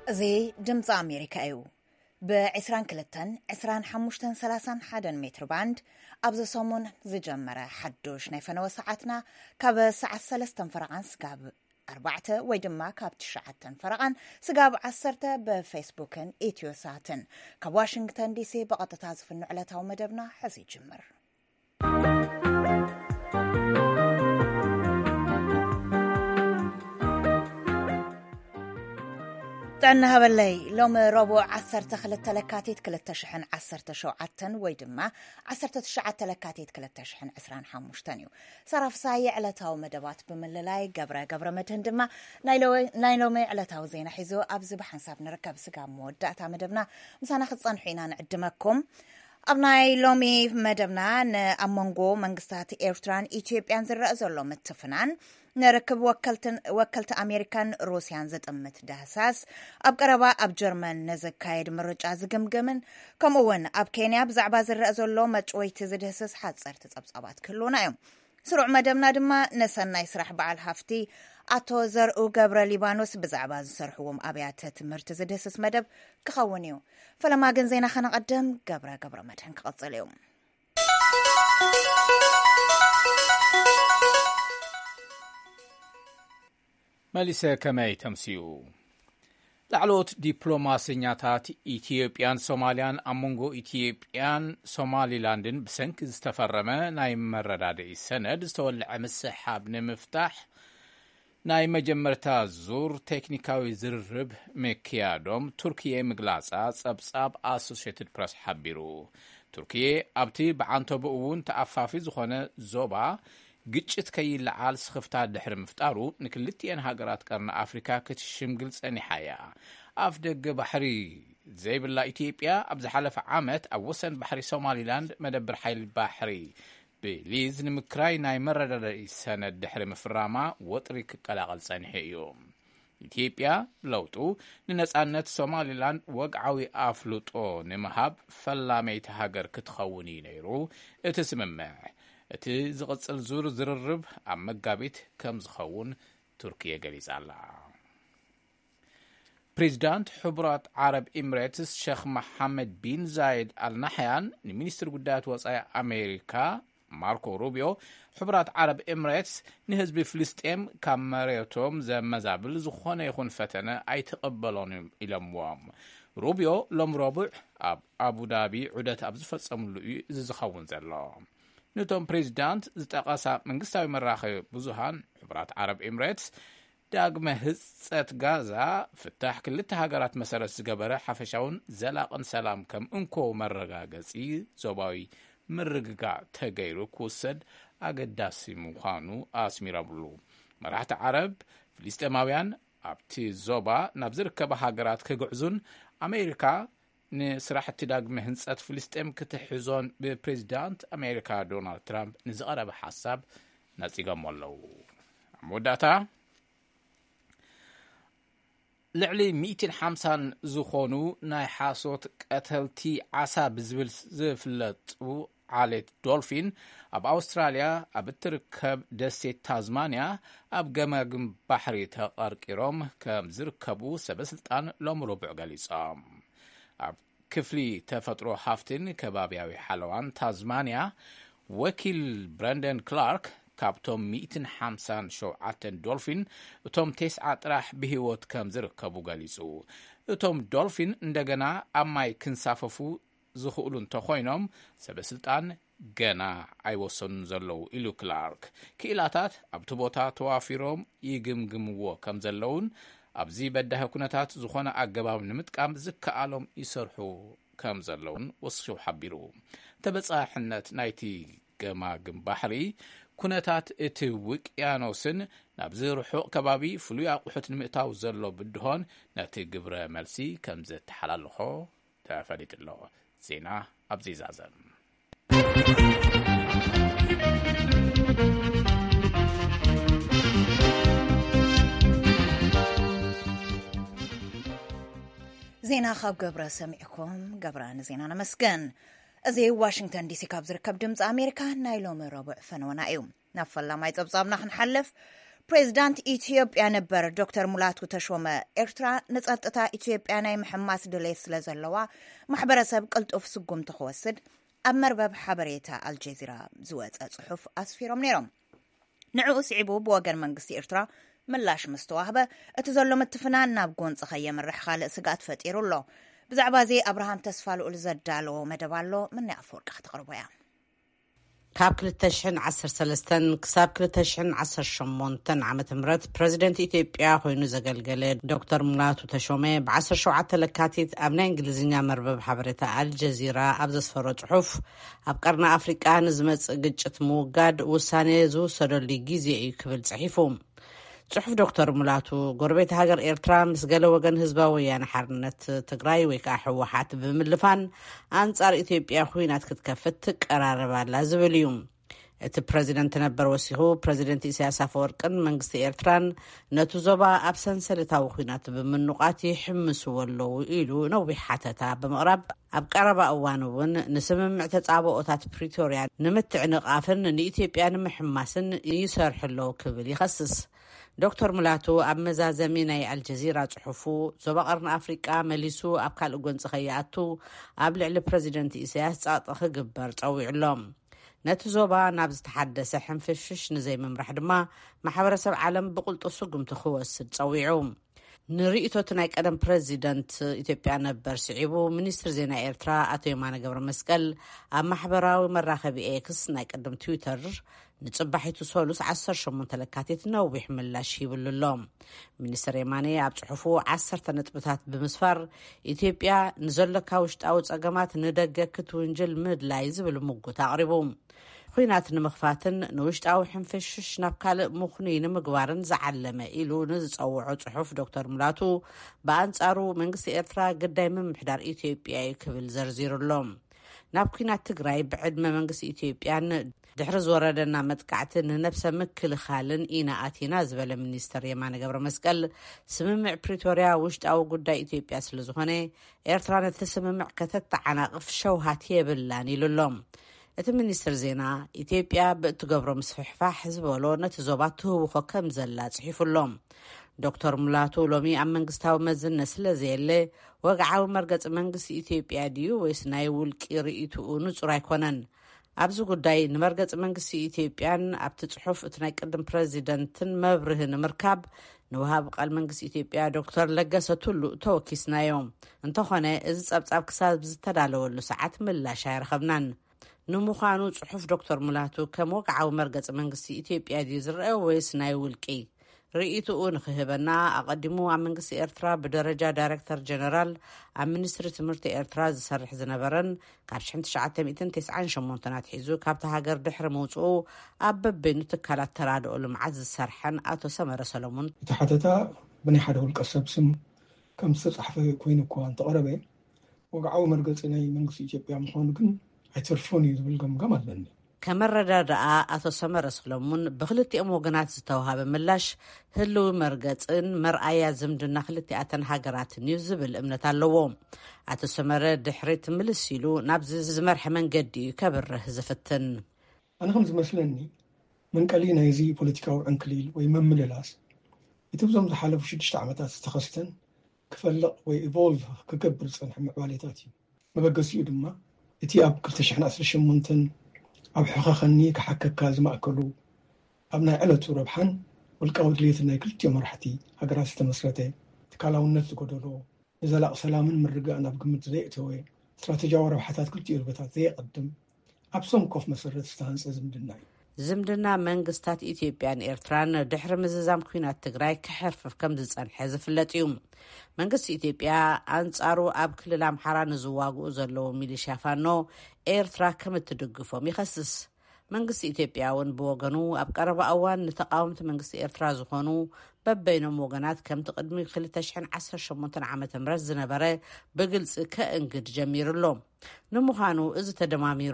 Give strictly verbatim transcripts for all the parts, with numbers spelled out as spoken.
زي دمز أمريكا أيو بعسران كلتن عسران حموشتن سلاسان حدن متر باند أبز صومون زي جمرة حدوش نيفنا وساعتنا كاب ساعة سلستن فرعان سقاب أربعة ويدما كاب تشعتن فرعان سقاب عسرته بفيسبوكن إيتيو ساتن كاب واشنطن دي سي بقطة تازف النعلة ومدبنا حزي جمر تعنا هبلي لوم ربع عسرت خلت لكاتيت كلت شحن عسرت شوعتن ويدما عسرت تشعت لكاتيت كلت شحن عسران حموشتنيو صرف ساي على تاو مدبات بمللاي قبره قبره متندما نايلو نايلومي على تاو زين حيزو ابز بحنساب نركب سقا مودعتا مدبنا مسانا خصن حينا نعدمكم أبناي لومي مدبنا أمونغو منغستات إيرتران إثيوبيان زر زلو متفنان نركب وكلت وكلت أمريكان روسيان زت أمت دهساس أب قربا أب جرمن نزك كايد مرجع زقمقمن كمون أب كينيا بزعبا زر زلو مجوي تزدهسس حد صار تصبصبات كلنا يوم سرع مدبنا دما نسنا يسرح بعل هفتي أتو زرقو قبر ليبانوس بزعبا زسرحوهم أبيات تمرت زدهسس مدب كخونيو فلما قنزينا خنا قدم قبر قبر مدهن كقص اليوم ماليسا كماي تمسيو لعلوت ديبلوماسينياتات إثيوبيان سوماليان أمونغو إثيوبيان سومالي لاندن بسنك استفرما ناي مردادي السند استولع مسحاب نمفتاح ناي مجمرتا زور تكنيكاوي زررب مكيادوم تركيا مغلاصا صبصاب اسوشيتد بريس حبيرو تركيا ابتي بعنتو بؤون تافافي زخونه زوبا ግጭት ከይልዓል ስኽፍታ ድሕሪ ምፍጣሩ ንክልቲአን ሃገራት ቀርና ኣፍሪካ ክትሽምግል ጸኒሓያ ኣፍ ደገ ባሕሪ ዘይብላ ኢትዮጵያ ኣብ ዝሓለፈ ዓመት ኣብ ወሰን ባሕሪ ሶማሊላንድ መደብር ሓይሊ ባሕሪ ብሊዝ ንምክራይ ናይ መረዳዳኢ ሰነድ ድሕሪ ምፍራማ ወጥሪ ክቀላቐል ጸኒሐ እዩ ኢትዮጵያ ለውጡ ንነጻነት ሶማሊላንድ ወግዓዊ ኣፍልጦ ንምሃብ ፈላመይቲ ሃገር ክትኸውን ነይሩ እቲ ስምምዕ እቲ ዝቕጽል ዙር ዝርርብ ኣብ መጋቢት ከም ዝኸውን ቱርኪያ ገሊጻላ ፕሬዝዳንት ሕቡራት ዓረብ ኤሚሬትስ ሼኽ መሐመድ ቢን ዛይድ አልናህያን ንሚኒስትር ጉዳያት ወጻኢ ኣሜሪካ ማርኮ ሩቢዮ ሕቡራት ዓረብ ኤሚሬትስ ንህዝቢ ፍልስጤም ካብ መሬቶም ዘመዛብል ዝኾነ ይኹን ፈተነ ኣይተቐበሎን ኢሎምዎም ሩቢዮ ሎም ረቡዕ ኣብ ኣቡዳቢ ዑደት ኣብ ዝፈጸምሉ እዩ እዚ ዝኸውን ዘሎ نتوم بريزيدانت زتقاسا منغستاوي مراخي بوزوهان حبرات عرب إميريتس داغمه هصت غازا فتح كلتا هاغرات مسارت زغبره حفشاون زلاقن سلام كم انكو مرغاغصي زوباوي مرغغا تغيرو كوسد اغداسي مخانو اسميرابلو مرحت عرب فلسطيماويان ابتي زوبا نابزركبه هاغرات كغعزون امريكا نسرحت داغمه هنصت فلسطيم كتحزون ببريزيدانت امريكا دونالد ترامب نزقرب حساب نصيغمولو موداتا لعلي مئتين وخمسين زخونو ناي حاسوت قتلتي عسا بزبل زفلطو عالت دولفين اب استراليا اب تركب دسيت تازمانيا اب جماجم بحري تقرقيروم كم زركبو سبسلطان لوم ربع غليصام كفلي تفترو حافتن كبابياوي حلوان تازمانيا وكيل براندن كلارك كابتوم مئتين وخمسين شوعتن دولفين وتوم تسعة طرح بهيوت كم زركبو غاليصو وتوم دولفين اندغنا اماي كنساففو زخولون تخوينوم سبسلطان غنا ايوسون زلو إلو كلارك كيلاتات ابتبوتا توافيروم يغمغمو كم زلون أبزي بدها كنتات زخونة أجباب نمتقام زكالهم يسرحوا كم زلون وصشوا حبيرو تبصع حنت نايتي جما جم بحري كنتات اتوك يانوسن نبزي روحو كبابي فلويا قحوت نمتاو زلو بدهون ناتي قبرة ملسي كم زت حلالخو تفاديت الله زينا أبزي زازم زينا خاب قبرة سمعكم قبرة زينا مسكن أزي واشنطن دي سي كاب زركب دمز أمريكا نايلو من ربع فنونا يوم نفلا ما يتبصابنا خنحلف ፕሬዚዳንት ኢትዮጵያ ነበር ዶክተር ሙላቱ ተሾመ ኤርትራ ነጻጥታ ኢትዮጵያ ናይ ምሕማስ ድሌት ስለ ዘለዋ ማሕበረሰብ ቅልጡፍ ስጉም ተኸወስድ ኣብ መርበብ ሓበሬታ አልጀዚራ ዝወፀ ጽሑፍ ኣስፊሮም ነይሮም ንዕኡ ስዒቡ ብወገን መንግስቲ ኤርትራ ምላሽ ምስተዋህበ እቲ ዘሎ ምትፍናን ናብ ጎንፂ ኸየምርሕ ካልእ ስጋት ፈጢሩሎ ብዛዕባ እዚ ኣብርሃም ተስፋልኡል ዘዳለዎ መደብ ኣሎ ምን ኣፈወርቂ ክትቕርቦ እያ ካብ ክልተ ሽሕን ዓሰርተ ሰለስተን ክሳብ ክልተ ሽሕን ዓሰርተ ሸሞንተን ዓመተ ምህረት ፕሬዚደንት ኢትዮጵያ ኮይኑ ዘገልገለ ዶክተር ሙላቱ ተሾመ ብዓሰርተ ሸውዓተ ለካቲት ኣብ ናይ እንግሊዝኛ መርበብ ሓበሬታ አልጀዚራ ኣብ ዘስፈሮ ጽሑፍ ኣብ ቀርኒ ኣፍሪቃ ንዝመጽእ ግጭት ምውጋድ ውሳኔ ዝውሰደሉ ግዜ እዩ ክብል ጽሒፉ ጽሑፍ ዶክተር ሙላቱ ጎረቤት ሃገር ኤርትራ ምስ ገለ ወገን ህዝባዊ ወያነ ሓርነት ትግራይ ወይ ከዓ ሕወሓት ብምልፋን አንጻር ኢትዮጵያ ኩናት ክትከፍት ትቀራረባላ ዝብል እዩ እቲ ፕሬዚደንት ነበር ወሲኹ ፕሬዚደንት ኢሳያስ አፈወርቅን መንግስቲ ኤርትራን ነቲ ዞባ ኣብ ሰንሰለታዊ ኩናት ብምንቋት ይሕምስዎ ኣለዉ ኢሉ ነዊሕ ሓተታ ብምቕራብ ኣብ ቀረባ እዋን እውን ንስምምዕ ተጻብኦታት ፕሪቶርያ ንምትዕንቃፍን ንኢትዮጵያ ንምሕማስን ይሰርሑ ኣለዉ ክብል ይኸስስ ዶክተር ሙላቱ ኣብ መዛዘሚ ናይ አልጀዚራ ጽሑፉ ዞባ ቀርኒ ኣፍሪቃ መሊሱ ኣብ ካልእ ጎንፂ ኸይኣቱ ኣብ ልዕሊ ፕሬዚደንት ኢሳያስ ጸቕጢ ክግበር ጸዊዑሎም ነቲ ዞባ ናብ ዝተሓደሰ ሕንፍሽሽ ንዘይምምራሕ ድማ ማሕበረሰብ ዓለም ብቁልጡፍ ስጉምቲ ክወስድ ጸዊዑ ንርእቶት ናይ ቀደም ፕሬዚደንት ኢትዮጵያ ነበር ስዒቡ ሚኒስትር ዜና ኤርትራ ኣቶ የማነ ገብረ መስቀል ኣብ ማሕበራዊ መራኸቢ ኤክስ ናይ ቀደም ትዊተር ንጽባሒቱ ሶሉስ ዓሰርተ ሸሞንተ ለካቲት ነዊሕ ምላሽ ይብሉሎም ሚኒስትር የማነ ኣብ ጽሑፉ ዓሰርተ ነጥብታት ብምስፋር ኢትዮጵያ ንዘለካ ውሽጣዊ ጸገማት ንደገ ክትውንጅል ምድላይ ዝብል ሙጉት ኣቕሪቡ ኩናት ንምኽፋትን ንውሽጣዊ ሕንፍሽሽ ናብ ካልእ ምኹኒ ንምግባርን ዝዓለመ ኢሉ ንዝጸውዖ ጽሑፍ ዶክተር ሙላቱ ብኣንጻሩ መንግስቲ ኤርትራ ግዳይ ምምሕዳር ኢትዮጵያ እዩ ክብል ዘርዚሩሎም ናብ ኩናት ትግራይ ብዕድመ መንግስቲ ኢትዮጵያን ድሕሪ ዝወረደና መጥቃዕቲ ንነብሰ ምክልኻልን ኢና ኣቲና ዝበለ ሚኒስተር የማነ ገብረ መስቀል ስምምዕ ፕሪቶርያ ውሽጣዊ ጉዳይ ኢትዮጵያ ስለ ዝኾነ ኤርትራ ነቲ ስምምዕ ከተተዓናቕፍ ሸውሃት የብላን ኢሉሎም እቲ ሚኒስትር ዜና ኢትዮጵያ ብእትገብሮ ምስፍሕፋሕ ዝበሎ ነቲ ዞባ ትህውኾ ከም ዘላ ጽሒፉሎም ዶክተር ሙላቱ ሎሚ ኣብ መንግስታዊ መዝነት ስለ ዘየለ ወግዓዊ መርገፂ መንግስቲ ኢትዮጵያ ድዩ ወይስ ናይ ውልቂ ርእይትኡ ንጹር ኣይኮነን ኣብዚ ጉዳይ ንመርገፂ መንግስቲ ኢትዮጵያን ኣብቲ ጽሑፍ እቲ ናይ ቅድም ፕሬዚደንትን መብርህ ንምርካብ ንውሃብ ቃል መንግስቲ ኢትዮጵያ ዶክተር ለገሰ ቱሉ ተወኪስናዮም እንተኾነ እዚ ጸብጻብ ክሳብ ዝተዳለወሉ ሰዓት ምላሽ ኣይረኸብናን ንምዃኑ ጽሑፍ ዶክተር ሙላቱ ከም ወግዓዊ መርገፂ መንግስቲ ኢትዮጵያ ድዩ ዝርአ ወይስ ናይ ውልቂ ርእይትኡ ንኽህበና ኣቐዲሙ ኣብ መንግስቲ ኤርትራ ብደረጃ ዳይሬክተር ጀነራል ኣብ ሚኒስትሪ ትምህርቲ ኤርትራ ዝሰርሕ ዝነበረን ካብ ሽሕን ትሽዓተ ሚእትን ትስዓን ሸሞንተን ኣትሒዙ ካብቲ ሃገር ድሕሪ ምውፅኡ ኣብ በበይኑ ትካላት ተራድኦ ልምዓት ዝሰርሐን ኣቶ ሰመረ ሰሎሞን እቲ ሓተታ ብናይ ሓደ ውልቀ ሰብ ስም ከም ዝተጻሕፈ ኮይኑ እኳ እንተቐረበ ወግዓዊ መርገፂ ናይ መንግስቲ ኢትዮጵያ ምዃኑ ግን ኣይተርፎን እዩ ዝብል ገምጋም ኣለኒ ከመረዳድኣ ኣቶ ሰመረ ሰሎሞን ብክልቲኦም ወገናት ዝተዋሃበ ምላሽ ህልው መርገፅን መርኣያ ዝምድና ክልቲኣተን ሃገራትን እዩ ዝብል እምነት ኣለዎ ኣቶ ሰመረ ድሕሪ ትምልስ ኢሉ ናብዚ ዝመርሐ መንገዲ እዩ ከብርህ ዝፍትን ኣነ ከም ዝመስለኒ መንቀሊ ናይዚ ፖለቲካዊ ዕንክሊል ወይ መምልላስ እቲ ብዞም ዝሓለፉ ሽዱሽተ ዓመታት ዝተኸስተን ክፈልቕ ወይ ኢቮልቭ ክገብር ዝፀንሐ ምዕባለታት እዩ መበገሲኡ ድማ እቲ ኣብ ክልተ ሽሕን ዓሰርተ ሸሞንተን ኣብ ሕኸኸኒ ክሓከካ ዝማእከሉ ኣብ ናይ ዕለቱ ረብሓን ውልቃዊ ድሌትን ናይ ክልቲኦም መራሕቲ ሃገራት ዝተመስረተ ትካላውነት ዝጎደሎ ንዘላቕ ሰላምን ምርጋእን ኣብ ግምት ዘየእተወ ስትራቴጂያዊ ረብሓታት ክልቲኡ ህዝብታት ዘየቐድም ኣብ ሰንኮፍ መሰረት ዝተሃንፀ ዝምድና እዩ ዝምድና መንግስታት ኢትዮጵያን ኤርትራን ድሕሪ ምዝዛም ኩናት ትግራይ ክሕርፍፍ ከም ዝጸንሐ ዝፍለጥ እዩ መንግስቲ ኢትዮጵያ አንጻሩ ኣብ ክልል ኣምሓራ ንዝዋግኡ ዘለዉ ሚሊሽያ ፋኖ ኤርትራ ከም እትድግፎም ይኸስስ መንግስቲ ኢትዮጵያ እውን ብወገኑ ኣብ ቀረባ እዋን ንተቃወምቲ መንግስቲ ኤርትራ ዝኾኑ በበይኖም ወገናት ከምቲ ቅድሚ ክልተ ሽሕን ዓሰርተ ሸሞንተን ዓመተ ምህረት ዝነበረ ብግልፂ ከእንግድ ጀሚሩሎም ንምዃኑ እዚ ተደማሚሩ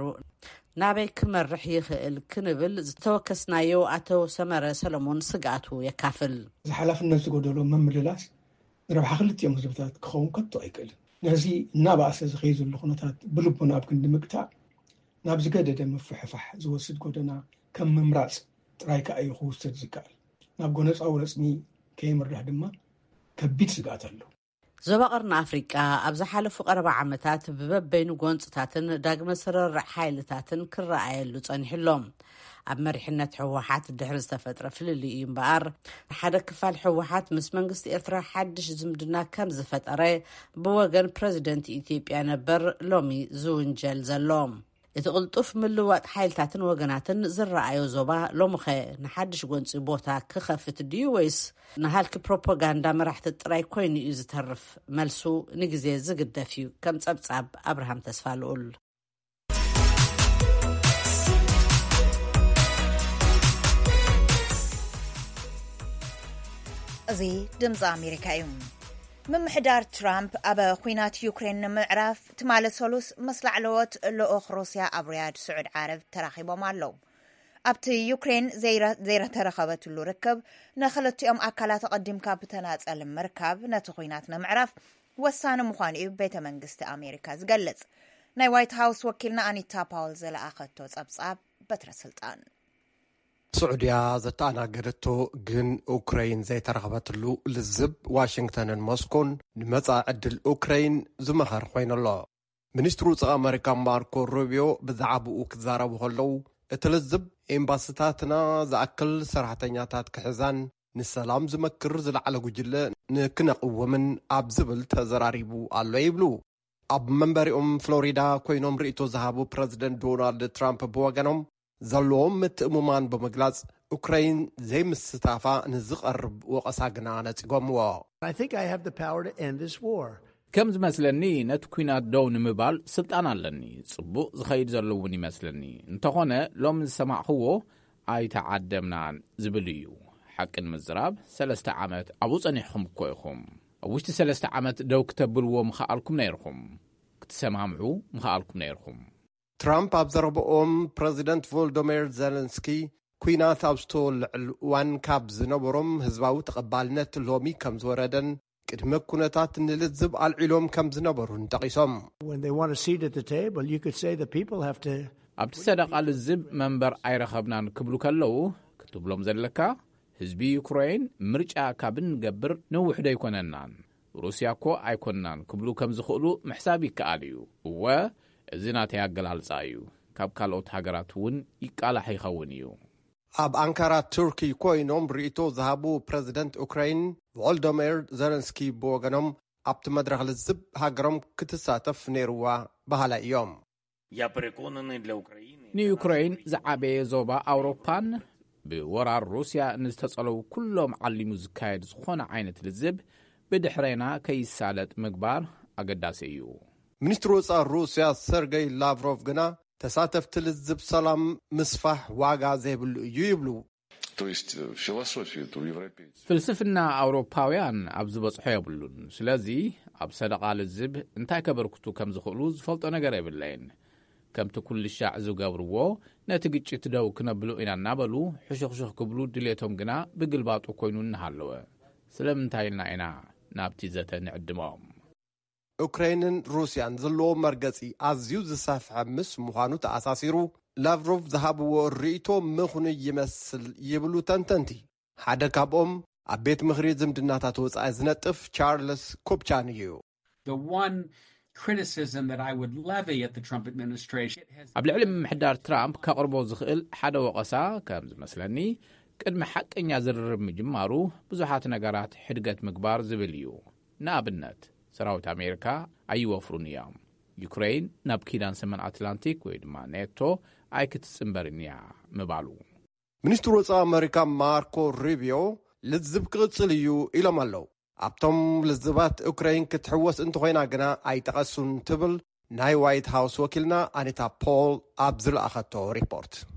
ናበይ ክመርሕ ይኽእል ክንብል ዝተወከስናዮ ኣቶ ሰመረ ሰሎሞን ስጋቱ የካፍል ዝሓላፍነት ዝጎደሎ መምልላስ ንረብሓ ክልቲኦም ህዝብታት ክኸውን ከቶ ኣይክእልን ነዚ እናባእሰ ዝኸይዱ ዘሎ ኩነታት ብልቡና ኣብ ክንዲ ምግታዕ ናብ ዝገደደ ምፍሕፋሕ ዝወስድ ጎደና ከም ምምራፅ ጥራይ ከዓ እዩ ክውሰድ ዝከኣል ናብ ጎነፃዊ ረስሚ ከይምራሕ ድማ ከቢድ ስጋት ኣሎ። ዞባ ቀርኒ ኣፍሪቃ ኣብ ዝሓለፉ ቀረባ ዓመታት ብበበይኑ ጎንፅታትን ዳግመ ስርርዕ ሓይልታትን ክረኣየሉ ፀኒሕሎም ኣብ መሪሕነት ሕወሓት ድሕሪ ዝተፈጥረ ፍልልይ እዩ እምበኣር ሓደ ክፋል ሕወሓት ምስ መንግስቲ ኤርትራ ሓድሽ ዝምድና ከም ዝፈጠረ ብወገን ፕረዚደንት ኢትዮጵያ ነበር ሎሚ ዝውንጀል ዘሎ እቲ ቅልጡፍ ምልዋጥ ሓይልታትን ወገናትን ዝረኣዮ ዞባ ሎምኸ ንሓድሽ ጎንፂ ቦታ ክኸፍት ድዩ ወይስ ንሃልኪ ፕሮፓጋንዳ መራሕቲ ጥራይ ኮይኑ እዩ ዝተርፍ? መልሱ ንግዜ ዝግደፍ እዩ ከም ፀብጻብ ኣብርሃም ተስፋ ልኡል። እዚ ድምፂ ኣሜሪካ እዩ። ምምሕዳር ትራምፕ ኣብ ኩናት ዩክሬን ንምዕራፍ ትማለ ሰሉስ መስላዕለዎት ልኡኽ ሩስያ ኣብ ሪያድ ስዑድ ዓረብ ተራኺቦም ኣለዉ። ኣብቲ ዩክሬን ዘይተረኸበትሉ ርክብ ንኽልቲኦም ኣካላት ቀዲምካ ብተናፀል ምርካብ ነቲ ኩናት ንምዕራፍ ወሳኒ ምዃኑ እዩ ቤተ መንግስቲ ኣሜሪካ ዝገልጽ። ናይ ዋይት ሃውስ ወኪልና ኣኒታ ፓውል ዘለኣኸቶ ፀብጻብ በትረ ስልጣን سعودية زتأناقرتو جن أوكرين زي ترغبتلو للزب واشنطن موسكون نمزع عدل أوكرين زمخر خوين الله منسترو زغا أمريكا ماركو روبيو بزعبو كزاربو هلو اتلزب إمباسطاتنا زأكل سرحتنياتات كحزان نسلام زمكر زلعلى جلة نكنق ومن أبزبل تزراريبو الله يبلو أب منبري أم فلوريدا كوينوم رئيتو زهابو بريزيدنت دونالد ترامب بوغانوم زلوم متأممان بمجلس أوكرين زي مستعفى نزقرب وقصاقنا نتقوموا. I think I have the power to end this war. كم زمثلني نتكوينات دون مبال سلطان لني صبو زخيد زلوني مثلني انتخونا لوم السماع هو اي تعدمنا زبليو حق المزراب سلسة عامات أبو صنيحهم كويخم أوشت سلسة عامات دو كتبلو مخالكم نيرخم كتسمعوا مخالكم نيرخم. ترامب أبزربهم بريزيدنت فولودومير زيلنسكي كوينات أبستول وان كابز نبرم هزباو تقبالنت لومي كمز وردن كدم كونتات نلزب على العلوم كمز نبرون تقيسهم. When they want a seat at the table, you could say the people have to. أبتصدق على الزب منبر أي رخبنا نكبلو كلو كتب لهم زلكا هزبي يوكرين مرجع كابن جبر نوح دا يكوننان روسيا كو أيكوننان كبلو كمز خلو محسابي كاليو و زينات يقلال صايو كاب كالوت هاجراتون يقال حيخونيو. أب أنكارا تركي كوينوم ريتو ذهبو بريزيدنت أوكرين فولودومير زيلنسكي بوغانوم أبت مدرغ للزب هاجرم كتساتف نيروا بهالا يوم. Я переконаний для України. ني أوكرين زعابي زوبا أوروبان بورار روسيا نستتصلو كلهم علمو زكايد زخونا عينة للزب بدحرينا كيسالت مقبار أقداسيو. منستر وزارة روسيا سيرغي لافروف جنا تساتف تلزب سلام مصفح واقع زي يبلو. То есть философию у европейцев. فلسفنا أوروباويان أبز بصحي يبلون. سلازي أبصدق على الزب انتاي كبركتو كم زخلوز فلط أنا قريب اللين. كم تكل الشاع زو قبروا ناتجج تداو كنبلو إنا نابلو حشخ شخ قبلو دليتهم جنا بقلبات وكوينون نهالوا. سلام انتايلنا إنا نابتي زتا نعدمهم. أوكرين روسيا نزلوا مرقسي أزيو زسافع مس مخانو تأساسيرو لافروف ذهبوا الرئيتو مخوني يمثل يبلو تنتنتي حدا كابهم أبيت مخريج زمدناتات وزنتف تشارلز كوبشانيو. The one criticism that I would levy at the Trump administration has قبل علم محدار ترامب كقربو زخيل حدا وقسا كامز مثلني قدم حق إن يزرر مجمارو بزحات نقرات حدقة مقبار زبليو نابنت سراوت أمريكا أي وفرونيام يوكرين ناب كيدان سمن أتلانتيك ويدما نيتو أي كتسنبرنيا مبالو. منستر وزارة أمريكا ماركو روبيو للزب قصليو إلى مالو أبتم للزبات أوكرين كتحوس انتو غينا قنا أي تقسون تبل ناي وايت هاوس وكيلنا أنيتا بول أبزل أخطو ريبورت.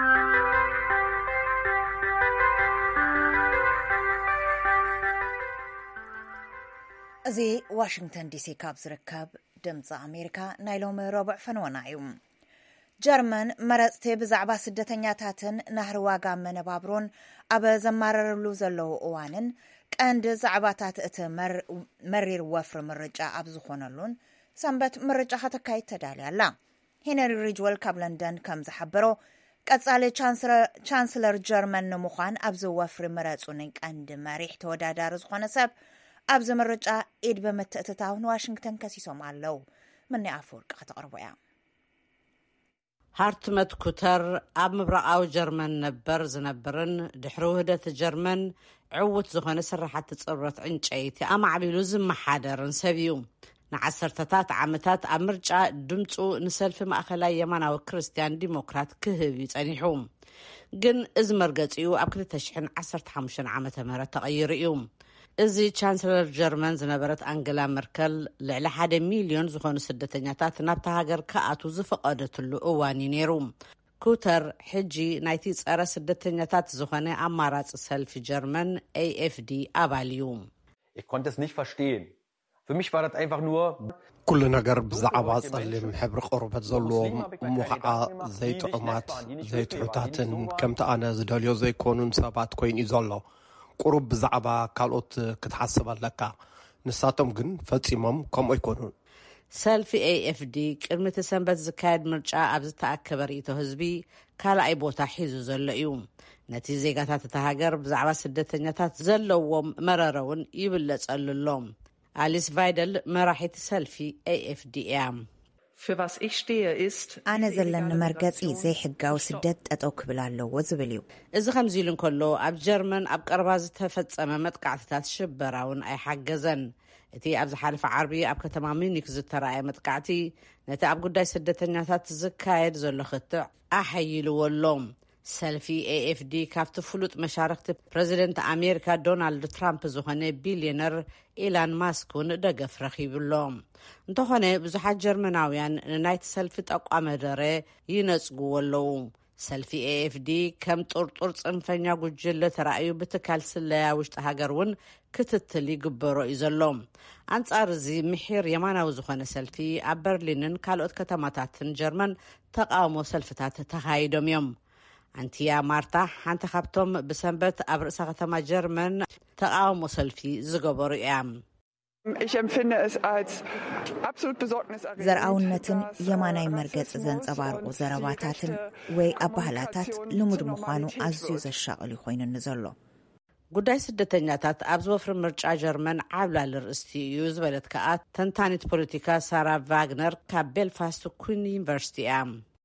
زي واشنطن دي سي كاب زركب دمز أمريكا نايلوم ربع فنونايوم. جرمن مرزتي بزعبا سدتنياتاتن نهر واقع من بابرون أبا زمارر لوزلو اوانن كاند زعباتات اتمر مرير وفر مرجع أبزخونلون سنبت مرجع حتى كاي تدالي الله. هنري ريجوال كاب لندن كم زحبرو ቀጻለ ቻንስለር ጀርመን ንምዃን ኣብዚ ወፍሪ መረጹን ቀንዲ መሪሕ ተወዳዳሪ ዝኾነ ሰብ ኣብዚ ምርጫ ኢድ በመትእትታው ንዋሽንግተን ከሲሶም ኣለው። ምንይ ኣፈወርቂ ከተቕርቦ እያ። ሃርትመት ኩተር ኣብ ምብራቃዊ ጀርመን ነበር ዝነበርን ድሕሪ ውህደት ጀርመን ዕውት ዝኾነ ስራሕቲ ጽርበት ዕንጨይቲ ኣማዕቢሉ ዝመሓደርን ሰብ እዩ። ንዓሰርተታት ዓመታት ኣብ ምርጫ ድምፁ ንሰልፊ ማእኸላይ የማናዊ ክርስቲያን ዲሞክራት ክህብ ይጸኒሑ። ግን እዚ መርገፂኡ ኣብ ክልተ ሽሕን ዓሰርተ ሓሙሽተን ዓመተ ምህረት ተቐይሩ እዩ። እዚ ቻንስለር ጀርመን ዝነበረት አንገላ መርከል ልዕሊ ሓደ ሚሊዮን ዝኾኑ ስደተኛታት ናብታ ሃገር ከኣቱ ዝፈቐደትሉ እዋን ነይሩ። ኩተር ሕጂ ናይቲ ጸረ ስደተኛታት ዝኾነ ኣማራፂ ሰልፊ ጀርመን ኤኤፍዲ ኣባል እዩ። ኩሉ ነገር ብዛዕባ ጸሊም ሕብሪ ቆርበት ዘለዎም እሞ ከዓ ዘይጥዑማት ዘይትሑታትን ከምቲ ኣነ ዝደልዮ ዘይኮኑን ሰባት ኮይኑ እዩ ዘሎ። ቁሩብ ብዛዕባ ካልኦት ክትሓስብ ኣለካ። ንሳቶም ግን ፈጺሞም ከምኡ ኣይኮኑን። ሰልፊ ኤኤፍዲ ቅድሚ እቲ ሰንበት ዝካየድ ምርጫ ኣብ ዝተኣከበ ርእይቶ ህዝቢ ካልኣይ ቦታ ሒዙ ዘሎ እዩ። ነቲ ዜጋታት እቲ ሃገር ብዛዕባ ስደተኛታት ዘለዎም መረረውን ይብለጸሉሎም። ኣሊስ ቫይደል መራሒት ሰልፊ ኤኤፍዲ እያ። ኣነ ዘለኒ መርገፂ ዘይሕጋዊ ስደት ጠጠው ክብል ኣለዎ ዝብል እዩ። እዚ ከምዚ ኢሉ እንከሎ ኣብ ጀርመን ኣብ ቀረባ ዝተፈጸመ መጥቃዕትታት ሽበራውን ኣይሓገዘን። እቲ ኣብ ዝሓለፈ ዓርቢ ኣብ ከተማ ሚኒክ ዝተረኣየ መጥቃዕቲ ነቲ ኣብ ጉዳይ ስደተኛታት ዝካየድ ዘሎ ክትዕ ኣሓይልዎ ኣሎ። ሰልፊ ኤኤፍዲ ካብቲ ፍሉጥ መሻርክቲ ፕሬዚደንት ኣሜሪካ ዶናልድ ትራምፕ ዝኾነ ቢልዮነር ኢላን ማስክ እውን ደገፍ ረኺብሎ። እንተኾነ ብዙሓት ጀርመናውያን ንናይቲ ሰልፊ ጠቋመ ደረ ይነጽግዎ ኣለዉ። ሰልፊ ኤኤፍዲ ከም ጡርጡር ጽንፈኛ ጉጅለ ተራእዩ ብትካል ስለያ ውሽጢ ሃገር እውን ክትትል ይግበሮ እዩ ዘሎ። ኣንጻር እዚ ምሒር የማናዊ ዝኾነ ሰልፊ ኣብ በርሊንን ካልኦት ከተማታትን ጀርመን ተቃውሞ ሰልፍታት ተኻይዶም እዮም። አንቲያ ማርታ ሓንቲ ካብቶም ብሰንበት ኣብ ርእሰ ከተማ ጀርመን ተቃውሞ ሰልፊ ዝገበሩ እያ። ዘርአውነትን የማናይ መርገጽ ዘንጸባርቁ ዘረባታትን ወይ ኣባህላታት ልሙድ ምዃኑ ኣዝዩ ዘሻቕል ኮይኑኒ ዘሎ። ጉዳይ ስደተኛታት ኣብ ዝወፍሪ ምርጫ ጀርመን ዓብላሊ ርእስቲ እዩ ዝበለት ከዓ ተንታኒት ፖለቲካ ሳራ ቫግነር ካብ ቤልፋስት ኩን ዩኒቨርሲቲ እያ።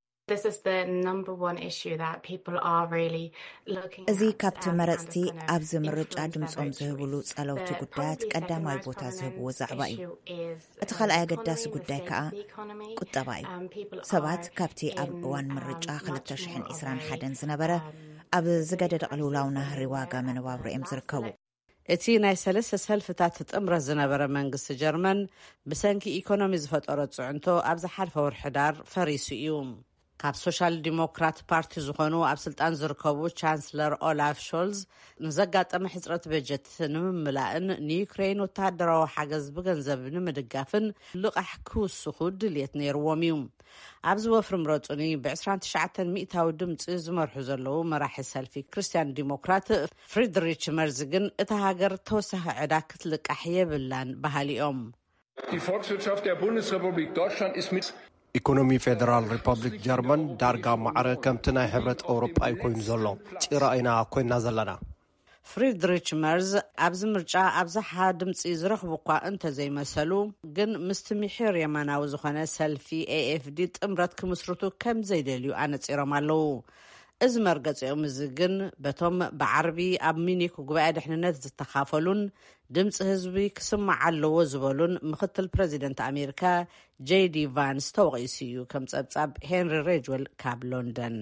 እዚ ካብቲ መረፅቲ ኣብዚ ምርጫ ድምፆም ዝህብሉ ጸለውቲ ጉዳያት ቀዳማይ ቦታ ዝህብዎ ዛዕባ እዩ። እቲ ካልኣይ ኣገዳሲ ጉዳይ ከዓ ቁጠባ እዩ። ሰባት ካብቲ ኣብ እዋን ምርጫ ክልተ ሽሕን ዒስራን ሓደን ዝነበረ ኣብ ዝገደደ ቅልውላው ናህሪ ዋጋ መነባብሮ እዮም ዝርከቡ። እቲ ናይ ሰለስተ ሰልፍታት ጥምረት ዝነበረ መንግስቲ ጀርመን ብሰንኪ ኢኮኖሚ ዝፈጠሮ ጽዕንቶ ኣብ ዝሓለፈ ወርሒ ሕዳር ፈሪሱ እዩ። ካብ ሶሻል ዲሞክራት ፓርቲ ዝኾኑ ኣብ ስልጣን ዝርከቡ ቻንስለር ኦላፍ ሾልዝ ንዘጋጠመ ሕፅረት በጀት ንምምላእን ንዩክሬን ወተሃደራዊ ሓገዝ ብገንዘብ ንምድጋፍን ልቓሕ ክውስኹ ድልየት ነይርዎም እዩ። ኣብዚ ወፍሪ ምረፁኒ ብ29 ሚእታዊ ድምፂ ዝመርሑ ዘለዉ መራሒ ሰልፊ ክርስቲያን ዲሞክራት ፍሪድሪች መርዝ ግን እቲ ሃገር ተወሳኺ ዕዳ ክትልቃሕ የብላን ባህሊኦም። ኢኮኖሚ ፌደራል ሪፐብሊክ ጀርመን ዳርጋ ማዕረ ከምቲ ናይ ሕብረት ኤውሮጳ ኮይኑ ዘሎ ጭራ ኢና ኮይና ዘለና። ፍሪድሪች መርዝ ኣብዚ ምርጫ ኣብዝሓ ድምፂ ዝረኽቡ እኳ እንተዘይመሰሉ ግን ምስቲ ምሒር የማናዊ ዝኾነ ሰልፊ ኤኤፍዲ ጥምረት ክምስርቱ ከም ዘይደልዩ ኣነፂሮም ኣለዉ። እዚ መርገፂኦም እዚ ግን በቶም ብዓርቢ ኣብ ሚኒክ ጉባኤ ድሕንነት ዝተኻፈሉን ድምፂ ህዝቢ ክስማዕ ኣለዎ ዝበሉን ምክትል ፕሬዚደንት ኣሜሪካ ጄዲ ቫንስ ተወቒሱ እዩ። ከም ጸብጻብ ሄንሪ ሬጅዌል ካብ ሎንደን።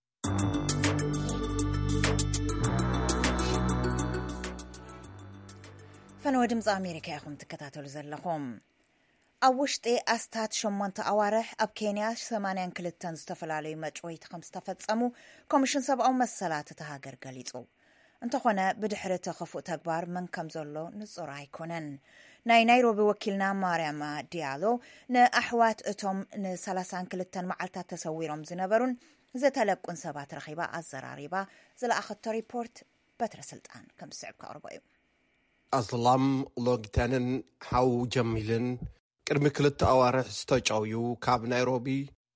ፈነወ ድምፂ ኣሜሪካ ኢኹም ትከታተሉ ዘለኹም። ኣብ ውሽጢ ኣስታት ሸሞንተ ኣዋርሕ ኣብ ኬንያ ሰማንያ ክልተ ዝተፈላለዩ መጭወይቲ ከም ዝተፈጸሙ ኮሚሽን ሰብኣዊ መሰላት እቲ ሃገር ገሊጹ። እንተኾነ ብድሕሪ እቲ ክፉእ ተግባር መን ከም ዘሎ ንጹር ኣይኮነን። ናይ ናይሮቢ ወኪልና ማርያማ ዲያሎ ንኣሕዋት እቶም ንሰላሳ ክልተ መዓልታት ተሰዊሮም ዝነበሩን ዝተለቁን ሰባት ረኺባ ኣዘራሪባ ዝለኣኸቶ ሪፖርት በትረ ስልጣን ከም ዝስዕብ ከቕርቦ እዩ። ኣስላም ሎጊተንን ሓው ጀሚልን ቅድሚ ክልተ ኣዋርሕ ዝተጫውዩ ካብ ናይሮቢ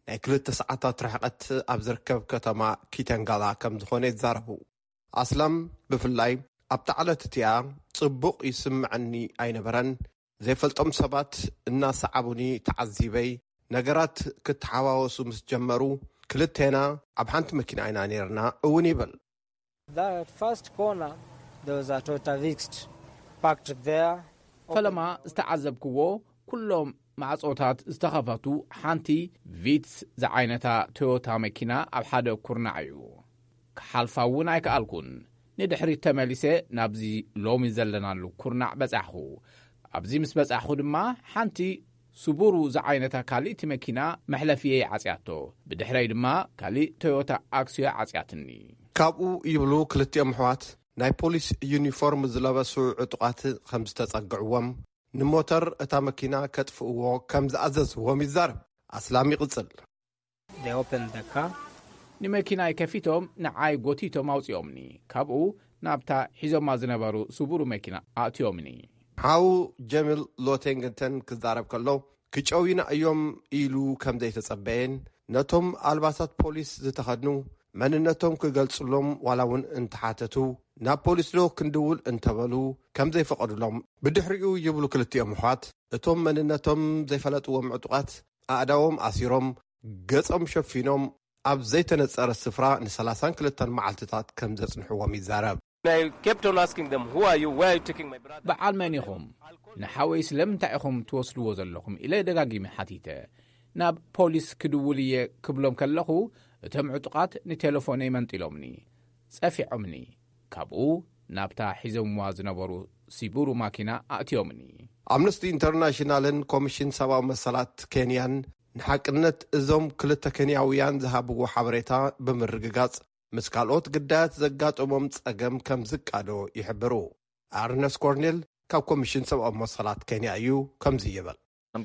ናይ ክልተ ሰዓታት ርሕቀት ኣብ ዝርከብ ከተማ ኪተንጋላ ከም ዝኾነ ይዛረቡ። ኣስላም ብፍላይ ኣብ ታዕለት እቲኣ ጽቡቕ ይስምዐኒ ኣይነበረን ዘይፈልጦም ሰባት እናሰዓቡኒ ተዓዚበይ ነገራት ክትሓዋወሱ ምስ ጀመሩ ክልቴና ኣብ ሓንቲ መኪና ኢና ነርና እውን ይብል። That first corner there was a Toyota Vix parked there. ፈለማ ዝተዓዘብክዎ ኩሎም ማዕጾታት ዝተኸፈቱ ሓንቲ ቪትስ ዝዓይነታ ቶዮታ መኪና ኣብ ሓደ ኩርናዕ እዩ። ክሓልፋ እውን ኣይከኣልኩን። ንድሕሪት ተመሊሰ ናብዚ ሎሚ ዘለናሉ ኩርናዕ በጻሕኹ። ኣብዚ ምስ በጻሕኹ ድማ ሓንቲ ሱቡሩ ዝዓይነታ ካልእቲ መኪና መሕለፊየ ዓጽያቶ ብድሕረይ ድማ ካልእ ቶዮታ ኣክስያ ዓጽያትኒ። ካብኡ ይብሉ ክልቲኦም ኣሕዋት ናይ ፖሊስ ዩኒፎርም ዝለበሱ ዕጡቓት ከም ዝተጸግዕዎም ንሞተር እታ መኪና ከጥፍእዎ ከም ዝኣዘዝዎም ይዛረብ። ኣስላም ይቕጽል። They opened the car. ንመኪናይ ከፊቶም ንዓይ ጎቲቶም ኣውፅኦምኒ። ካብኡ ናብታ ሒዞማ ዝነበሩ ሱቡሩ መኪና ኣእትዮምኒ። ሓው ጀሚል ሎቴንግተን ክዛረብ ከሎ ክጨዊና እዮም ኢሉ ከም ዘይተጸበየን ነቶም ኣልባሳት ፖሊስ ዝተኸድኑ መንነቶም ክገልጽሎም ዋላ እውን እንተሓተቱ ናብ ፖሊስ ዶ ክንድውል እንተበሉ ከም ዘይፈቐዱሎም ብድሕሪኡ ይብሉ ክልቲኦም ኣሕዋት እቶም መንነቶም ዘይፈለጥዎም ዕጡቓት ኣእዳዎም ኣሲሮም ገጾም ሸፊኖም ኣብ ዘይተነጸረ ስፍራ ንሰላሳ ወክልተ መዓልትታት ከም ዘጽንሕዎም ይዛረብ። በዓል መን ኢኹም? ንሓወይ ስለምንታይ ኢኹም ትወስድዎ ዘለኹም ኢለ ደጋጊመ ሓቲተ ናብ ፖሊስ ክድውል እየ ክብሎም ከለኹ እቶም ዕጡቓት ንቴሌፎነይ መንጢሎምኒ ጸፊዖምኒ። ካብኡ ናብታ ሒዞምዋ ዝነበሩ ሲቡሩ ማኪና ኣእትዮምኒ። ኣምነስቲ ኢንተርናሽናልን ኮሚሽን ሰብኣዊ መሰላት ኬንያን ንሓቅነት እዞም ክልተ ኬንያውያን ዝሃብዎ ሓበሬታ ብምርግጋጽ ምስ ካልኦት ግዳያት ዘጋጠሞም ጸገም ከም ዝቃዶ ይሕብሩ። ኣርነስ ኮርኔል ካብ ኮሚሽን ሰብኣዊ መሰላት ኬንያ እዩ ከምዚ ይብል።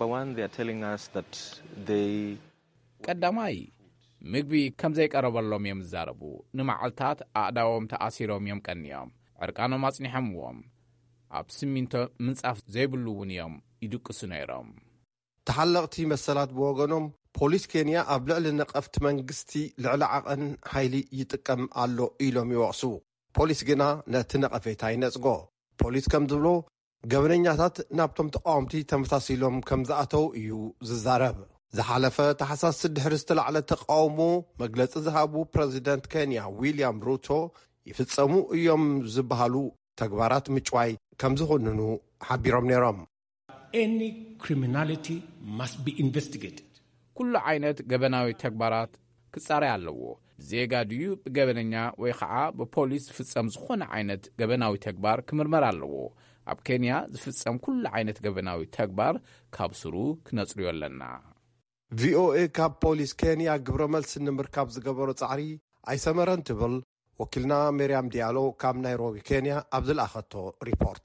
ቀዳማይ ምግቢ ከም ዘይቀረበሎም እዮም ዝዛረቡ። ንመዓልታት ኣእዳዎም ተኣሲሮም እዮም ቀኒዮም ዕርቃኖም ኣጽኒሖምዎም ኣብ ስሚንቶ ምንጻፍ ዘይብሉ እውን እዮም ይድቅሱ ነይሮም። ተሓለቕቲ መሰላት ብወገኖም ፖሊስ ኬንያ ኣብ ልዕሊ ነቐፍቲ መንግስቲ ልዕሊ ዓቐን ሓይሊ ይጥቀም ኣሎ ኢሎም ይወቕሱ። ፖሊስ ግና ነቲ ነቐፌታ ይነጽጎ። ፖሊስ ከም ዝብሎ ገበነኛታት ናብቶም ተቃወምቲ ተመሳሲሎም ከም ዝኣተው እዩ ዝዛረብ። ዝሓለፈ ታሕሳስ ድሕሪ ዝተላዕለ ተቃውሞ መግለጺ ዝሃቡ ፕረዚደንት ኬንያ ዊልያም ሩቶ ይፍጸሙ እዮም ዝበሃሉ ተግባራት ምጭዋይ ከም ዝኹንኑ ሓቢሮም ነይሮም። Any criminality must be investigated. ኩሉ ዓይነት ገበናዊ ተግባራት ክጻረይ ኣለዎ። ዜጋ ድዩ ብገበነኛ ወይ ከዓ ብፖሊስ ዝፍጸም ዝኾነ ዓይነት ገበናዊ ተግባር ክምርመር ኣለዎ። ኣብ ኬንያ ዝፍጸም ኩሉ ዓይነት ገበናዊ ተግባር ካብ ስሩ ክነጽርዮ ኣለና። ቪኦኤ ካብ ፖሊስ ኬንያ ግብረ መልሲ ንምርካብ ዝገበሮ ጻዕሪ ኣይሰመረን ትብል ወኪልና ሜርያም ዲያሎ ካብ ናይሮቢ ኬንያ ኣብ ዝለኣኸቶ ሪፖርት።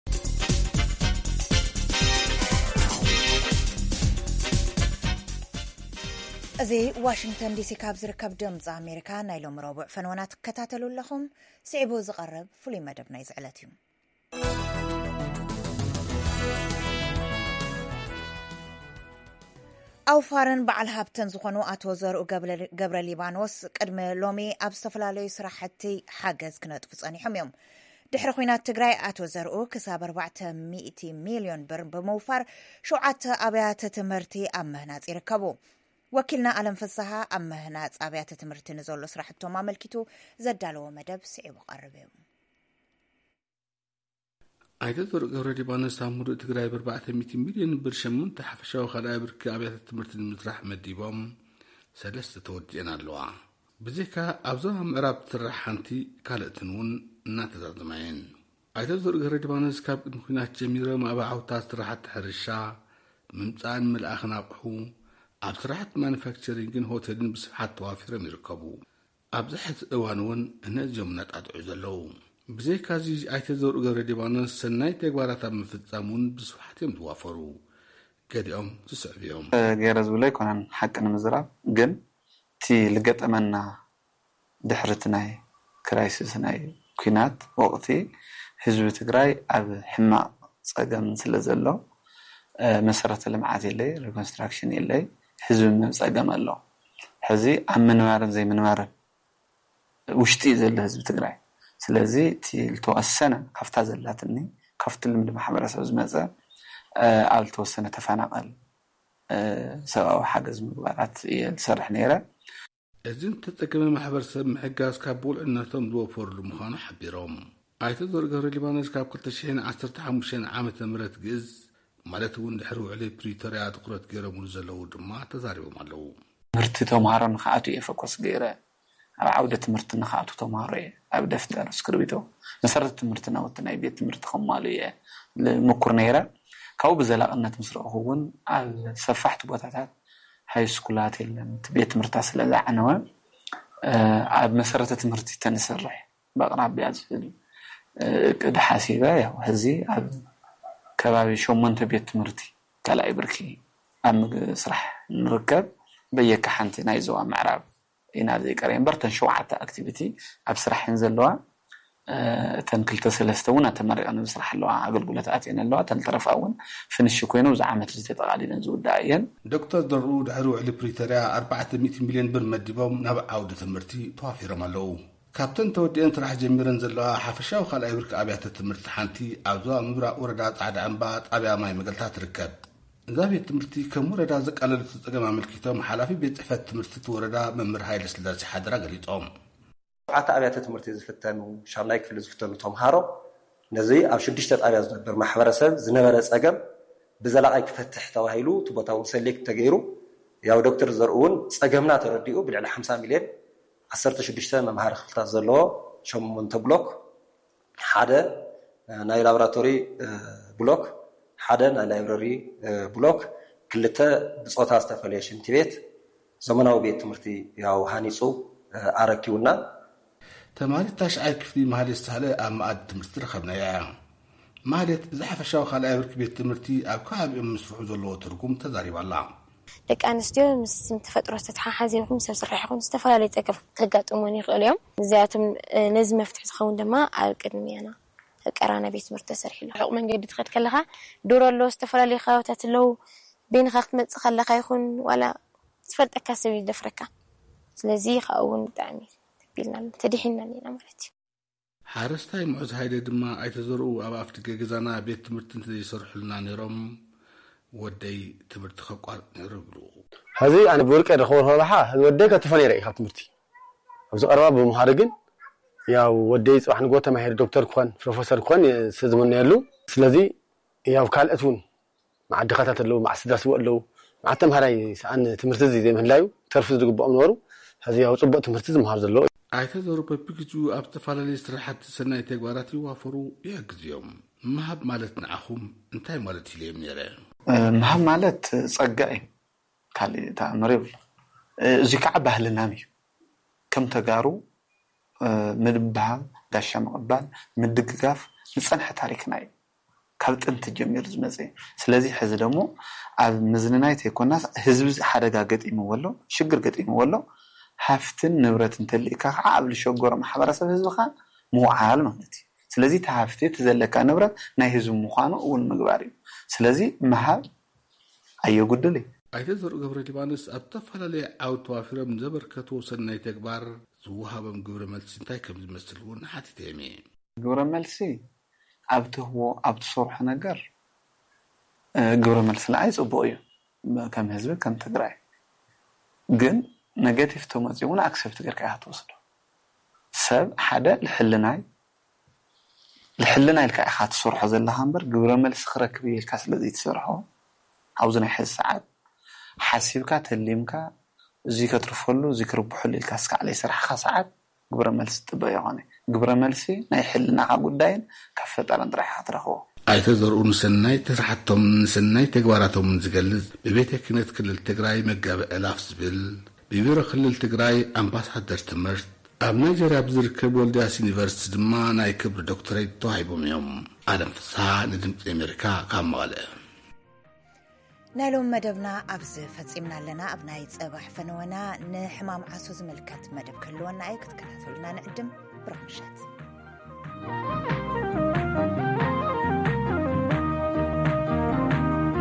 እዚ ዋሽንግተን ዲሲ ካብ ዝርከብ ድምፂ ኣሜሪካ ናይ ሎሚ ረቡዕ ፈንወናት ትከታተሉ ኣለኹም። ስዒቡ ዝቐርብ ፍሉይ መደብ ናይ ዝዕለት እዩ። ኣውፋርን በዓል ሃብተን ዝኾኑ ኣቶ ዘርኡ ገብረ ሊባኖስ ቅድሚ ሎሚ ኣብ ዝተፈላለዩ ስራሕቲ ሓገዝ ክነጥፉ ጸኒሖም እዮም። ድሕሪ ኩናት ትግራይ ኣቶ ዘርኡ ክሳብ ኣርባዕተ ሚእቲ ሚልዮን ብር ብምውፋር ሸውዓተ ኣብያተ ትምህርቲ ኣብ ምህናጽ ይርከቡ። ወኪልና ኣለም ፍስሓ ኣብ ምህናጽ ኣብያተ ትምህርቲ ንዘሎ ስራሕቶም ኣመልኪቱ ዘዳለዎ መደብ ስዒቡ ቀርብ እዩ። ኣይተ ዘርኡ ገብረ ሊባኖስ ኣብ ሙሉእ ትግራይ ብኣርባዕተ ሚእቲ ሚልዮን ብር ሸሞንተ ሓፈሻዊ ካልኣይ ብርኪ ኣብያተ ትምህርቲ ንምስራሕ መዲቦም ሰለስተ ተወዲአን ኣለዋ። ብዘይካ ኣብዞ ምዕራብ ትስራሕ ሓንቲ ካልእትን እውን እናተዛዘማ እየን። ኣይተ ዘርኡ ገብረ ሊባኖስ ካብ ቅድሚ ኩናት ጀሚሮም ኣብ ዓውታት ስራሕቲ ሕርሻ ምምፃእን መልኣኽን ኣቑሑ ኣብ ስራሕቲ ማኑፋክቸሪንግን ሆቴልን ብስፍሓት ተዋፊሮም ይርከቡ። ኣብዚ ሕዚ እዋን እውን እነዚኦም እናጣጥዑ ዘለዉ። ብዘይካዚ ኣይተ ዘርኡ ገብረ ሊባኖስ ሰናይ ተግባራት ኣብ ምፍጻም እውን ብስፍሓት እዮም ዝዋፈሩ። ገሊኦም ዝስዕብ እዮም። ገይረ ዝብሎ ኣይኮነን ሓቂ ንምዝራብ ግን እቲ ዝገጠመና ድሕርቲ ናይ ክራይሲስ ናይ ኩናት ወቕቲ ህዝቢ ትግራይ ኣብ ሕማቕ ፀገም ስለ ዘሎ መሰረተ ልምዓት የለይ፣ ሪኮንስትራክሽን የለይ፣ ህዝቢ ፀገም ኣሎ። ሕዚ ኣብ ምንባርን ዘይ ምንባርን ውሽጢ ዘሎ ህዝቢ ትግራይ ስለዚ እቲ ዝተወሰነ ካፍታ ዘላትኒ ካፍቲ ልምዲ ማሕበረሰብ ዝመፀ ኣብ ዝተወሰነ ተፈናቀል ሰብኣዊ ሓገዝ ምግባራት እየ ዝሰርሕ ነይረ እዚ ተጠቀመ ማሕበረሰብ ምሕጋዝ ካብ ብልዕነቶም ዝወፈርሉ ምዃኑ ሓቢሮም ኣይተ ዘርኡ ገብረ ሊባኖስ ካብ ክልተ ሽሕን ዓሰርተ ሓሙሽተ ዓመተ ምህረት ግእዝ ማለት እውን ድሕሪ ውዕሊ ፕሪቶሪያ ትኩረት ገይሮምሉ ዘለዉ ድማ ተዛሪቦም ኣለዉ ትምህርቲ ተምሃሮ ንኽኣቱ እየ ፎከስ ገይረ ኣብ ዓውደ ትምህርቲ ንኽኣቱ ተምሃሮ እየ ኣብ ደፍተር እስክርቢቶ መሰረተ ትምህርቲ ናውቲ ናይ ቤት ትምህርቲ ከማሉ እየ ምኩር ነይረ ካብኡ ብዘላቕነት ምስ ረአኹ እውን ኣብ ሰፋሕቲ ቦታታት ሃይ ስኩላት የለን ቤት ትምህርታ ስለ ዝዓነወ ኣብ መሰረተ ትምህርቲ ተንሰርሕ በቕራብያ ዝብል እቅድ ሓሲበ ያው ሕዚ ኣብ ከባቢ ሸሞንተ ቤት ትምህርቲ ካልኣይ ብርኪ ኣብ ስራሕ ንርከብ በየካ ሓንቲ ናይ ዞባ ምዕራብ ኢና ዘይቀረ እምበር ተን ሸውዓተ ኣክቲቪቲ ኣብ ስራሕን ዘለዋ ተን ክልተ ሰለስተ እውን ተመሪቐን ዝስራሕ ኣለዋ ኣገልግሎታት እየን ኣለዋ ተን ተረፋ እውን ፍንሽ ኮይኑ ዝዓመት ዝተጠቓሊለን ዝውዳእ እየን ዶክተር ደርኡ ድሕሪ ውዕሊ ፕሪቶሪያ ኣርባዕተ ሚእቲ ሚልዮን ብር መዲቦም ናብ ዓውዲ ትምህርቲ ተዋፊሮም ኣለዉ ካብተን ተወዲአን ጥራሕ ጀሚረን ዘለዋ ሓፈሻዊ ካልኣይ ብርኪ ኣብያተ ትምህርቲ ሓንቲ ኣብ ዞባ ምብራቅ ወረዳ ጻዕዳ እምባ ጣብያ ማይ መገልታ ትርከብ እዛ ቤት ትምህርቲ ከም ወረዳ ዘቃለለቱ ፀገም ኣመልኪቶም ሓላፊ ቤት ጽሕፈት ትምህርቲ ወረዳ መምህር ሃይለ ስላሴ ሓድራ ገሊፆም ሸውዓተ ኣብያተ ትምህርቲ ዝፍተኑ ሻምናይ ክፍሊ ዝፍተኑ ተምሃሮ ነዚ ኣብ ሽዱሽተ ጣብያ ዝነበር ማሕበረሰብ ዝነበረ ፀገም ብዘላቃይ ክፈትሕ ተባሂሉ እቲ ቦታ እውን ሰሌክት ተገይሩ ያው ዶክተር ዘርኡን ፀገምና ተረዲኡ ብልዕሊ ሓምሳ ሚልዮን ዓሰርተ ሽዱሽተ መምሃሪ ክፍልታት ዘለዎ ሸሞንተ ብሎክ ሓደ ናይ ላቦራቶሪ ብሎክ ሓደ ናይ ላይብረሪ ብሎክ ክልተ ብጾታ ዝተፈለየ ሽንቲ ቤት ዘመናዊ ቤት ትምህርቲ ያው ሃኒጹ ኣረኪውና ተማሪ ታሽዓይ ክፍሊ ማህሌት ሳህለ ኣብ ማኣዲ ትምህርቲ ረኸብናያ ማህሌት ዝሓፈሻዊ ካልኣይ ብርኪ ቤት ትምህርቲ ኣብ ከባቢኦም ምስፍሑ ዘለዎ ትርጉም ተዛሪባላ ደቂ ኣንስትዮ ምስ ተፈጥሮ ዝተተሓሓዘ ይኹን ሰብ ስራሕ ይኹን ዝተፈላለዩ ፀገም ከጋጥሞን ይኽእሉ እዮም እዚኣቶም ነዚ መፍትሒ ዝኸውን ድማ ኣብ ቅድሚያና ቀራና ቤት ትምህርቲ ተሰሪሒሉ ሕቁ መንገዲ ትኸድ ከለኻ ዱሮ ኣሎ ዝተፈላለዩ ከባቢታት ኣለው ቤንኻ ክትመፅእ ከለኻ ይኹን ዋላ ዝፈልጠካ ሰብ ይደፍረካ ስለዚ ከውን ብጣዕሚ ተቢልና ተዲሒና ኔና ማለት እዩ ሓረስታይ ሙዕዝ ሃይለ ድማ ኣይተዘርኡ ኣብ ኣፍደገ ገዛና ቤት ትምህርቲ እንተይሰርሑልና ነይሮም ወደይ ትምህርቲ ከቋርጥ ነይሩ ይብሉ ሕዚ ኣነ ብወርቀ ረኸቦ ረባሓ ወደይ ከተፈነ ይረኢ ካብ ትምህርቲ ኣብዚ ቀረባ ብምሃር ግን ያው ወደይ ጽባሕ ንጎ ተማሂር ዶክተር ኮን ፕሮፌሰር ኮን ስዝምነየሉ ስለዚ ያው ካልእቱን ማዕድኻታት ኣለው ማዕስዳስ ኣለው ማዕተም ሃራይ ሰኣን ትምህርቲ እዚ ዘይምህላዩ ተርፊ ዝግብኦም ነበሩ ሕዚ ያው ጽቡቕ ትምህርቲ ዝምሃር ዘሎ ኣይተዘሩ በቢግዜኡ ኣብ ዝተፈላለዩ ስራሕቲ ሰናይ ተግባራት ይዋፈሩ የግዝዮም መሃብ ማለት ንዓኹም እንታይ ማለት ኢልዮም ነይረ መሃብ ማለት ጸጋ እዩ ካልእ ተኣምር የብሉ እዚ ከዓ ባህልና እዩ ከም ተጋሩ ምድባህ ጋሻ መቕባል ምድግጋፍ ንጸንሐ ታሪክና እዩ ካብ ጥንቲ ጀሚሩ ዝመፀ ስለዚ ሕዚ ደግሞ ኣብ ምዝንናይ ተይኮናስ ህዝቢ ሓደጋ ገጢምዎ ኣሎ ሽግር ገጢምዎ ኣሎ ሃፍትን ንብረትን ተልኢካ ከዓ ኣብ ልሸጎሮ ማሕበረሰብ ህዝብኻ ምውዓል ማለት እዩ ስለዚ ተሃፍቲ ተዘለካ ንብረት ናይ ህዝቢ ምዃኑ እውን ምግባር እዩ ስለዚ መሃብ ኣየጉድል እዩ ኣይተዘርኡ ገብረ ሊባኖስ ኣብ ዝተፈላለዩ ዓውድ ተዋፊሮም ዘበርከትዎ ሰናይ ተግባር ዝወሃቦም ግብረ መልሲ እንታይ ከም ዝመስል እውን ሓቲተየም እየ ግብረ መልሲ ኣብ ትህቦ ኣብ ትሰርሖ ነገር ግብረ መልሲ ንዓይ ጽቡቕ እዩ ከም ህዝቢ ከም ትግራይ ግን ኔጋቲቭ ተመፂ እውን ኣክሰፕት ጌርካ ኢኻ ትወስዶ ሰብ ሓደ ልሕልናይ ልሕልናይ ኢልካ ኢኻ ትሰርሖ ዘለኻ እምበር ግብረ መልሲ ክረክብ ኢልካ ስለዚ ትሰርሖ ኣብዚ ናይ ሕዚ ሰዓት ሓሲብካ ተሊምካ እዚ ከትርፈሉ እዚ ክርብሐሉ ኢልካ ስካዕለይ ስራሕካ ሰዓት ግብረ መልሲ ጥበቅ ይኾነ ግብረ መልሲ ናይ ሕልናኻ ጉዳይን ካብ ፈጣሪን ጥራሕ ኢኻ ትረኽቦ ኣይተዘርኡ ንሰናይ ስራሕቶም ንሰናይ ተግባራቶም ዝገልጽ ብቤተ ክህነት ክልል ትግራይ መጋቢ ዕላፍ ዝብል ብቢሮ ክልል ትግራይ ኣምባሳደር ትምህርት ኣብ ናይጀርያ ብዝርከብ ወልድያስ ዩኒቨርሲቲ ድማ ናይ ክብሪ ዶክተሬት ተዋሂቦም እዮም ኣለም ፍስሓ ንድምፂ ኣሜሪካ ካብ መቐለ ናይ ሎም መደብና ኣብዚ ፈጺምና ኣለና ኣብ ናይ ፀባሕ ፈነወና ንሕማም ዓሶ ዝምልከት መደብ ክህልወና እዩ ክትከታተሉና ንዕድም ብሩህ ምሽት